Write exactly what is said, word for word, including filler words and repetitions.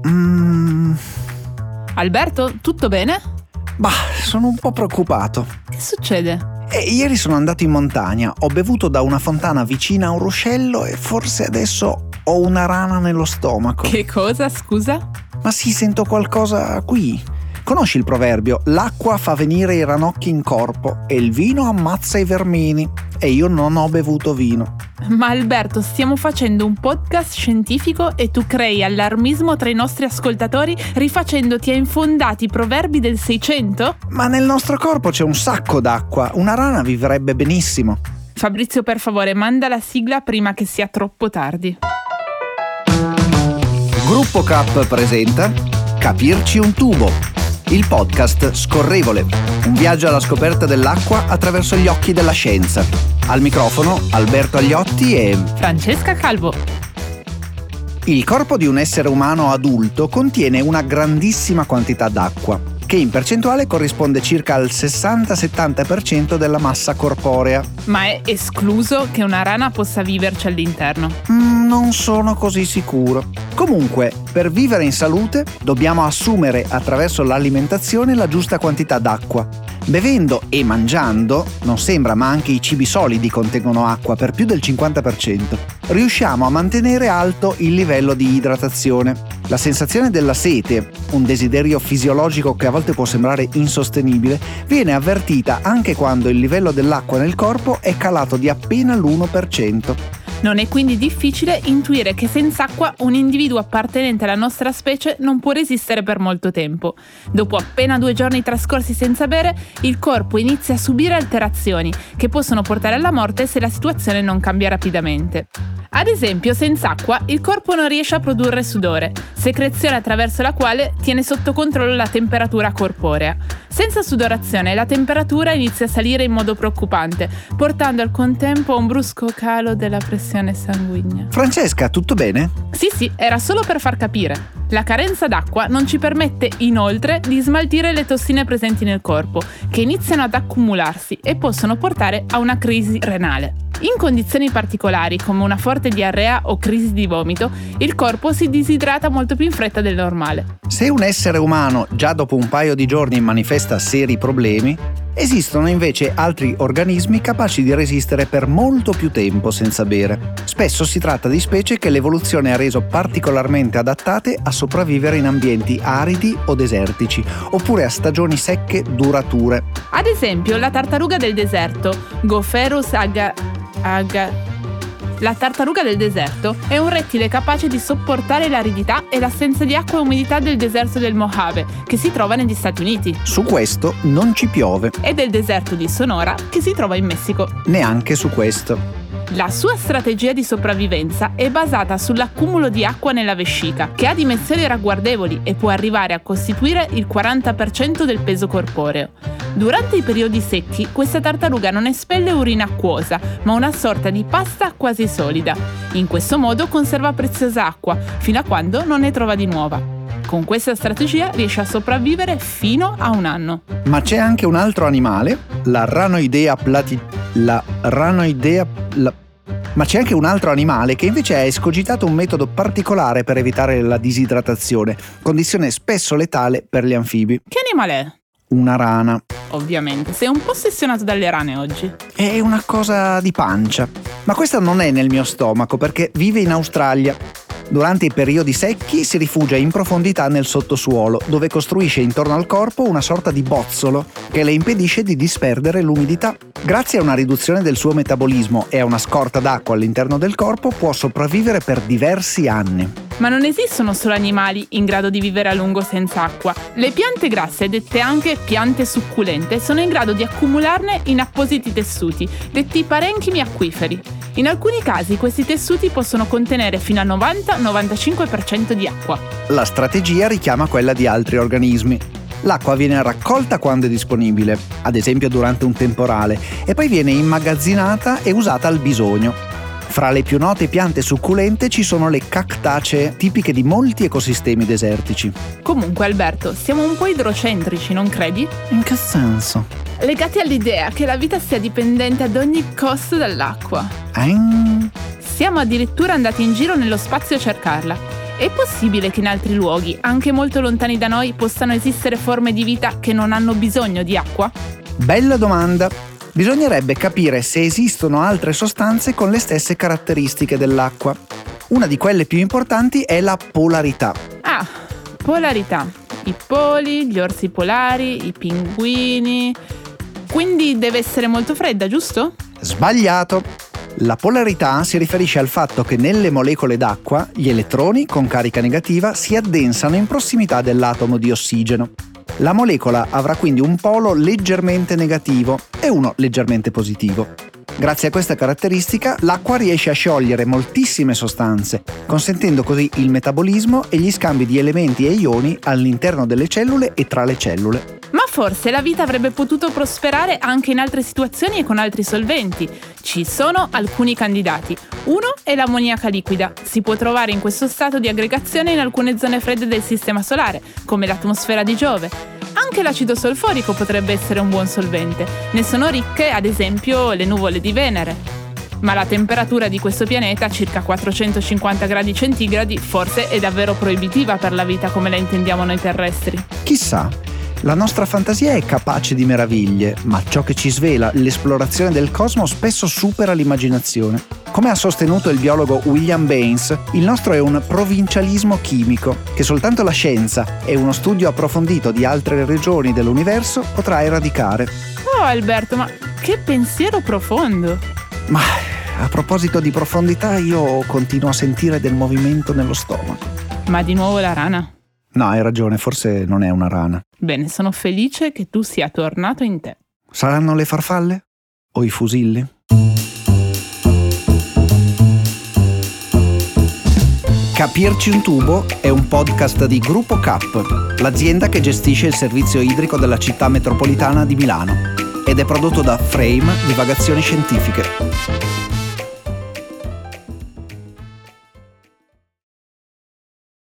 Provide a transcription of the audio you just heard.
Mm. Alberto, tutto bene? Bah, sono un po' preoccupato. Che succede? Eh, ieri sono andato in montagna, ho bevuto da una fontana vicina a un ruscello e forse adesso ho una rana nello stomaco. Che cosa, scusa? Ma sì, sento qualcosa qui. Conosci il proverbio? L'acqua fa venire i ranocchi in corpo e il vino ammazza i vermini. E io non ho bevuto vino. Ma Alberto, stiamo facendo un podcast scientifico e tu crei allarmismo tra i nostri ascoltatori rifacendoti a infondati proverbi del Seicento? Ma nel nostro corpo c'è un sacco d'acqua, una rana vivrebbe benissimo. Fabrizio, per favore, manda la sigla prima che sia troppo tardi. Gruppo Cap presenta Capirci un tubo, il podcast scorrevole, un viaggio alla scoperta dell'acqua attraverso gli occhi della scienza. Al microfono Alberto Agliotti e Francesca Calvo. Il corpo di un essere umano adulto contiene una grandissima quantità d'acqua, che in percentuale corrisponde circa al sessanta settanta per cento della massa corporea. Ma è escluso che una rana possa viverci all'interno? Mm, non sono così sicuro. Comunque, per vivere in salute dobbiamo assumere attraverso l'alimentazione la giusta quantità d'acqua. Bevendo e mangiando, non sembra ma anche i cibi solidi contengono acqua per più del cinquanta per cento. Riusciamo a mantenere alto il livello di idratazione. La sensazione della sete, un desiderio fisiologico che a volte può sembrare insostenibile, viene avvertita anche quando il livello dell'acqua nel corpo è calato di appena l'uno per cento. Non è quindi difficile intuire che senza acqua un individuo appartenente alla nostra specie non può resistere per molto tempo. Dopo appena due giorni trascorsi senza bere, il corpo inizia a subire alterazioni che possono portare alla morte se la situazione non cambia rapidamente. Ad esempio, senza acqua il corpo non riesce a produrre sudore, secrezione attraverso la quale tiene sotto controllo la temperatura corporea. Senza sudorazione la temperatura inizia a salire in modo preoccupante, portando al contempo a un brusco calo della pressione sanguigna. Francesca, tutto bene? Sì, sì, era solo per far capire. La carenza d'acqua non ci permette inoltre di smaltire le tossine presenti nel corpo, che iniziano ad accumularsi e possono portare a una crisi renale. In condizioni particolari, come una forte diarrea o crisi di vomito, il corpo si disidrata molto più in fretta del normale. Se un essere umano già dopo un paio di giorni manifesta seri problemi, esistono invece altri organismi capaci di resistere per molto più tempo senza bere. Spesso si tratta di specie che l'evoluzione ha reso particolarmente adattate a sopravvivere in ambienti aridi o desertici, oppure a stagioni secche durature. Ad esempio, la tartaruga del deserto, Gopherus aga... aga... La tartaruga del deserto è un rettile capace di sopportare l'aridità e l'assenza di acqua e umidità del deserto del Mojave, che si trova negli Stati Uniti. Su questo non ci piove. E del deserto di Sonora, che si trova in Messico. Neanche su questo. La sua strategia di sopravvivenza è basata sull'accumulo di acqua nella vescica, che ha dimensioni ragguardevoli e può arrivare a costituire il quaranta per cento del peso corporeo. Durante i periodi secchi, questa tartaruga non espelle urina acquosa, ma una sorta di pasta quasi solida. In questo modo conserva preziosa acqua, fino a quando non ne trova di nuova. Con questa strategia riesce a sopravvivere fino a un anno. Ma c'è anche un altro animale, la Ranoidea plati... la Ranoidea... La... Ma c'è anche un altro animale che invece ha escogitato un metodo particolare per evitare la disidratazione, condizione spesso letale per gli anfibi. Che animale è? Una rana. Ovviamente, sei un po' ossessionato dalle rane oggi. È una cosa di pancia. Ma questa non è nel mio stomaco perché vive in Australia. Durante i periodi secchi si rifugia in profondità nel sottosuolo, dove costruisce intorno al corpo una sorta di bozzolo che le impedisce di disperdere l'umidità. Grazie a una riduzione del suo metabolismo e a una scorta d'acqua all'interno del corpo può sopravvivere per diversi anni. Ma non esistono solo animali in grado di vivere a lungo senza acqua. Le piante grasse, dette anche piante succulente, sono in grado di accumularne in appositi tessuti, detti parenchimi acquiferi. In alcuni casi questi tessuti possono contenere fino al novanta novantacinque per cento di acqua. La strategia richiama quella di altri organismi. L'acqua viene raccolta quando è disponibile, ad esempio durante un temporale, e poi viene immagazzinata e usata al bisogno. Fra le più note piante succulente ci sono le cactacee, tipiche di molti ecosistemi desertici. Comunque, Alberto, siamo un po' idrocentrici, non credi? In che senso? Legati all'idea che la vita sia dipendente ad ogni costo dall'acqua. Ehm... Siamo addirittura andati in giro nello spazio a cercarla. È possibile che in altri luoghi, anche molto lontani da noi, possano esistere forme di vita che non hanno bisogno di acqua? Bella domanda! Bisognerebbe capire se esistono altre sostanze con le stesse caratteristiche dell'acqua. Una di quelle più importanti è la polarità. Ah, polarità. I poli, gli orsi polari, i pinguini. Quindi deve essere molto fredda, giusto? Sbagliato! La polarità si riferisce al fatto che nelle molecole d'acqua gli elettroni con carica negativa si addensano in prossimità dell'atomo di ossigeno. La molecola avrà quindi un polo leggermente negativo e uno leggermente positivo. Grazie a questa caratteristica, l'acqua riesce a sciogliere moltissime sostanze, consentendo così il metabolismo e gli scambi di elementi e ioni all'interno delle cellule e tra le cellule. Ma forse la vita avrebbe potuto prosperare anche in altre situazioni e con altri solventi. Ci sono alcuni candidati. Uno è l'ammoniaca liquida. Si può trovare in questo stato di aggregazione in alcune zone fredde del Sistema Solare, come l'atmosfera di Giove. Anche l'acido solforico potrebbe essere un buon solvente. Ne sono ricche, ad esempio, le nuvole di Venere. Ma la temperatura di questo pianeta, circa quattrocentocinquanta gradi centigradi, forse è davvero proibitiva per la vita come la intendiamo noi terrestri. Chissà, la nostra fantasia è capace di meraviglie, ma ciò che ci svela l'esplorazione del cosmo spesso supera l'immaginazione. Come ha sostenuto il biologo William Baines, il nostro è un provincialismo chimico, che soltanto la scienza e uno studio approfondito di altre regioni dell'universo potrà eradicare. Oh Alberto, ma che pensiero profondo! Ma a proposito di profondità, io continuo a sentire del movimento nello stomaco. Ma di nuovo la rana? No, hai ragione, forse non è una rana. Bene, sono felice che tu sia tornato in te. Saranno le farfalle? O i fusilli? Capirci un tubo è un podcast di Gruppo Cap, l'azienda che gestisce il servizio idrico della città metropolitana di Milano, ed è prodotto da Frame Divagazioni Scientifiche.